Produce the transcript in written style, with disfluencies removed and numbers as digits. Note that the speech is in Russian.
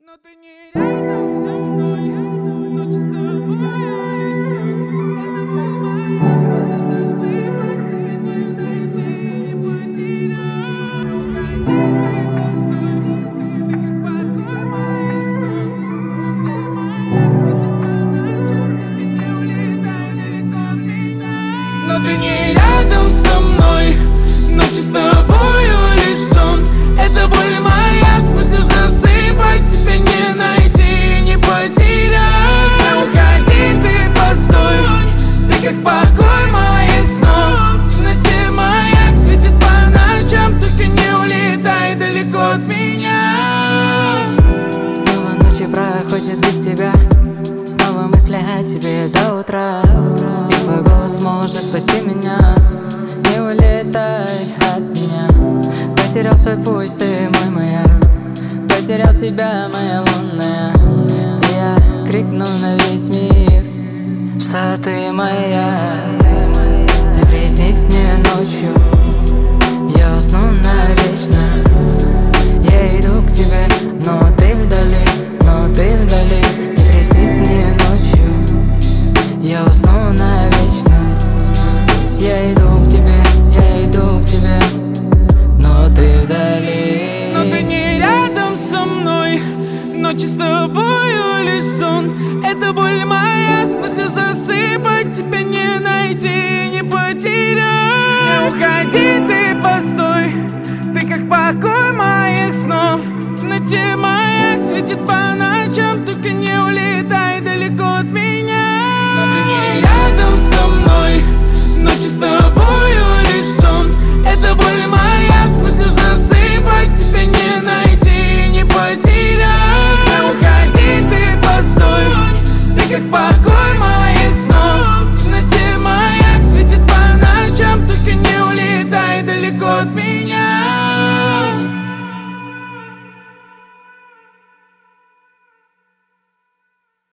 Но ты не рядом со мной, ночи с тобою лишь сон. Это боль моя, просто засыпать тебя не найти, не потерять. Уходи, ты постой, ты как покой моих снов. Ночи моя светит по ночам, только не улетай далеко от меня. Но ты не рядом со мной, ночи с тобою лишь сон. Это боль моя, в смысле засыпать тебя не найти, не потерять. Уходи, ты постой, ты как покой моих снов. В темноте маяк светит по ночам, только не улетай далеко от меня. Снова ночи проходят без тебя, снова мысли о тебе до утра. И твой голос может спасти меня, не улетай от меня. Потерял свой путь, ты мой маяк, потерял тебя, моя лунная. И я крикну на весь мир, что ты моя. Ты приснись мне ночью, я усну на вечность. Я иду к тебе, но ты вдали, но ты вдали. Ты приснись мне ночью, я усну на вечность. Я иду к тебе, я иду к тебе, но ты вдали. Но ты не рядом со мной, ночи с тобою лишь сон. Это боль моя, в смысле засыпать тебя не найти, не потерять. Уходи, ты